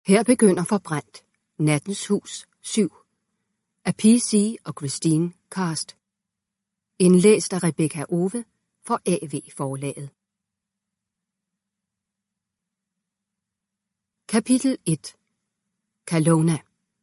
Her begynder Forbrændt, Nattens hus 7 af PC og Christine Cast. Indlæst af Rebecca Ove for AV-forlaget. Kapitel 1. Kalona.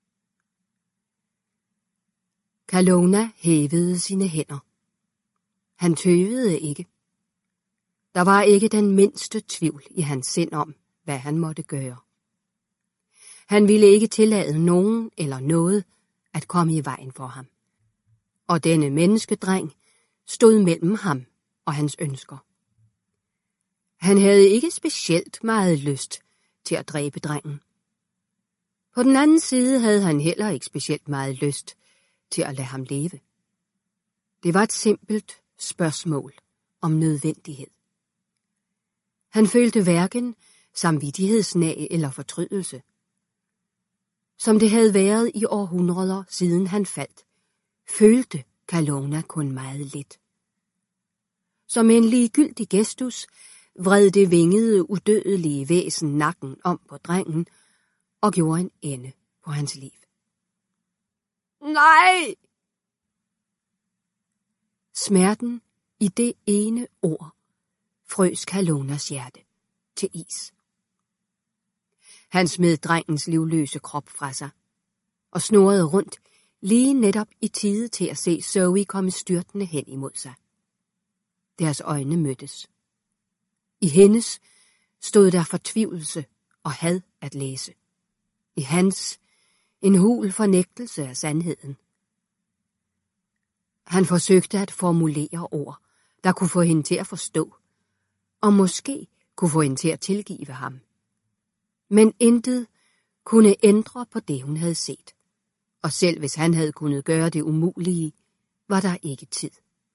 Kalona hævede sine hænder. Han tøvede ikke. Der var ikke den mindste tvivl i hans sind om, hvad han måtte gøre. Han ville ikke tillade nogen eller noget at komme i vejen for ham. Og denne menneskedreng stod mellem ham og hans ønsker. Han havde ikke specielt meget lyst til at dræbe drengen. På den anden side havde han heller ikke specielt meget lyst til at lade ham leve. Det var et simpelt spørgsmål om nødvendighed. Han følte hverken samvittighedsnag eller fortrydelse. Som det havde været i århundreder siden han faldt, følte Kalona kun meget lidt. Som en ligegyldig gestus vred det vingede, udødelige væsen nakken om på drengen og gjorde en ende på hans liv. Nej! Smerten i det ene ord frøs Kalonas hjerte til is. Han smed drengens livløse krop fra sig og snurrede rundt lige netop i tide til at se Zoe komme styrtende hen imod sig. Deres øjne mødtes. I hendes stod der fortvivlelse og had at læse. I hans en hul fornægtelse af sandheden. Han forsøgte at formulere ord, der kunne få hende til at forstå, og måske kunne få hende til at tilgive ham. Men intet kunne ændre på det, hun havde set. Og selv hvis han havde kunnet gøre det umulige, var der ikke tid.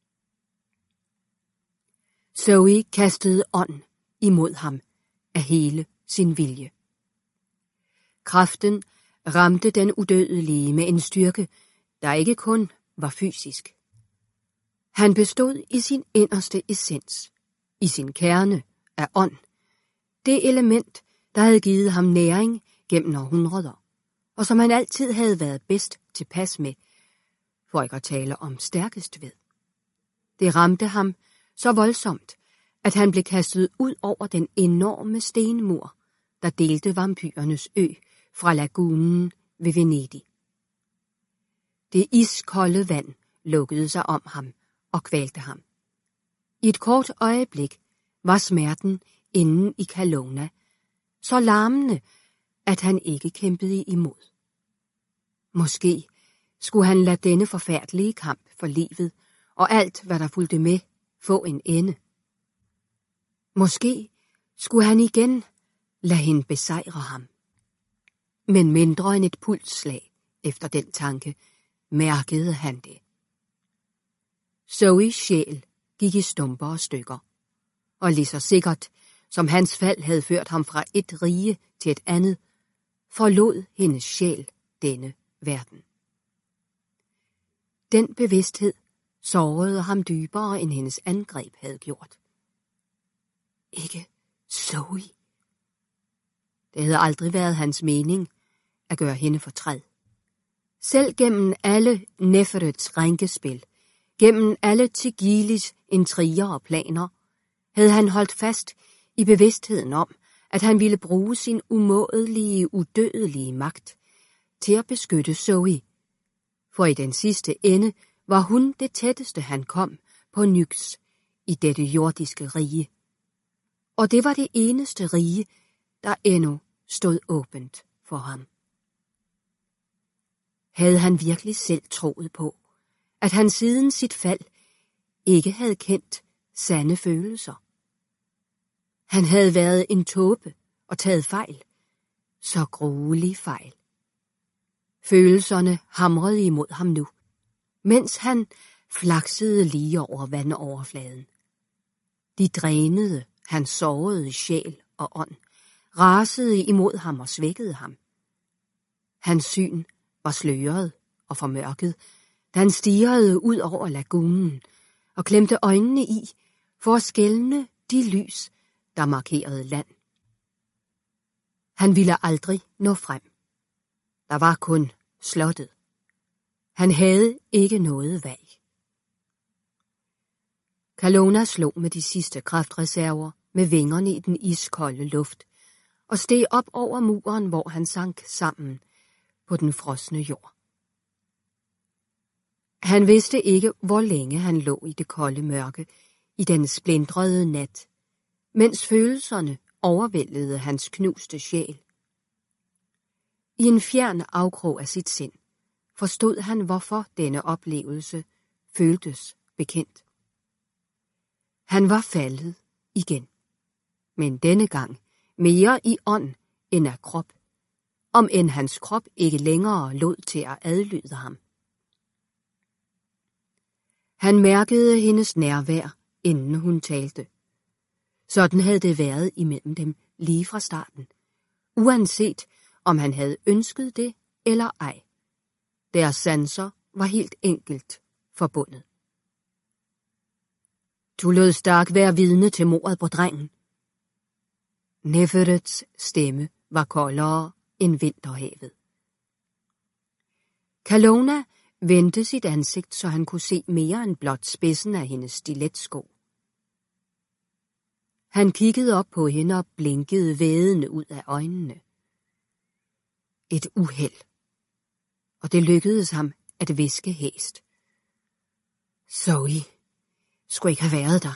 Zoe kastede ånd imod ham af hele sin vilje. Kraften ramte den udødelige med en styrke, der ikke kun var fysisk. Han bestod i sin inderste essens, i sin kerne af ånd, det element, der havde givet ham næring gennem århundreder, og som han altid havde været bedst tilpas med, for ikke at tale om stærkest ved. Det ramte ham så voldsomt, at han blev kastet ud over den enorme stenmur, der delte vampyrernes ø fra lagunen ved Venedig. Det iskolde vand lukkede sig om ham og kvalte ham. I et kort øjeblik var smerten inde i Kalona så larmende, at han ikke kæmpede imod. Måske skulle han lade denne forfærdelige kamp for livet og alt, hvad der fulgte med, få en ende. Måske skulle han igen lade hende besejre ham. Men mindre end et pulsslag efter den tanke, mærkede han det. Zoes sjæl gik i stumper og stykker, og lige så sikkert, som hans fald havde ført ham fra et rige til et andet, forlod hendes sjæl denne verden. Den bevidsthed sårede ham dybere, end hendes angreb havde gjort. Ikke Zoe. Det havde aldrig været hans mening at gøre hende fortræd. Selv gennem alle Neferets rænkespil, gennem alle Tigilis intriger og planer, havde han holdt fast i bevidstheden om, at han ville bruge sin umådelige, udødelige magt til at beskytte Zoe. For i den sidste ende var hun det tætteste, han kom på Nyx i dette jordiske rige. Og det var det eneste rige, der endnu stod åbent for ham. Havde han virkelig selv troet på, at han siden sit fald ikke havde kendt sande følelser? Han havde været en tåbe og taget fejl. Så gruelig fejl. Følelserne hamrede imod ham nu, mens han flaksede lige over vandoverfladen. De drænede hans sårede sjæl og ånd, rasede imod ham og svækkede ham. Hans syn var sløret og formørket, da han stirrede ud over lagunen og klemte øjnene i for at skelne de lys, der markerede land. Han ville aldrig nå frem. Der var kun slottet. Han havde ikke noget valg. Kalona slog med de sidste kraftreserver med vingerne i den iskolde luft og steg op over muren, hvor han sank sammen på den frosne jord. Han vidste ikke, hvor længe han lå i det kolde mørke, i den splindrede nat, mens følelserne overvældede hans knuste sjæl. I en fjern afkrog af sit sind forstod han, hvorfor denne oplevelse føltes bekendt. Han var faldet igen, men denne gang mere i ånd end af krop, om end hans krop ikke længere lod til at adlyde ham. Han mærkede hendes nærvær, inden hun talte. Sådan havde det været imellem dem lige fra starten, uanset om han havde ønsket det eller ej. Deres sanser var helt enkelt forbundet. Du lod Stark være vidne til mordet på drengen. Neferets stemme var koldere end vinterhavet. Kalona vendte sit ansigt, så han kunne se mere end blot spidsen af hendes stiletsko. Han kiggede op på hende og blinkede vædende ud af øjnene. Et uheld. Og det lykkedes ham at hviske hæst. Zoe skulle ikke have været der.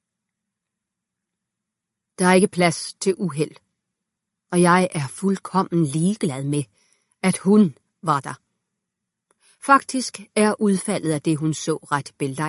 Der er ikke plads til uheld, og jeg er fuldkommen ligeglad med, at hun var der. Faktisk er udfaldet af det, hun så, ret belejligt.